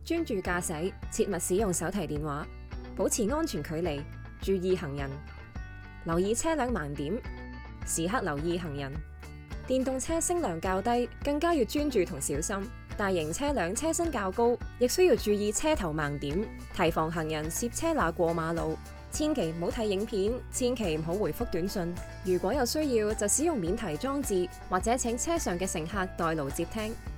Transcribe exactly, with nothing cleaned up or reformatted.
專注駕駛，切勿使用手提電話，保持安全距離，注意行人，留意車輛盲點，時刻留意行人。電動車聲量較低，更加要專注同小心。大型車輛車身較高，亦需要注意車頭盲點，提防行人涉車罅過馬路。千祈唔好睇影片，千祈唔好回覆短信。如果有需要，就使用免提裝置，或者請車上嘅乘客代勞接聽。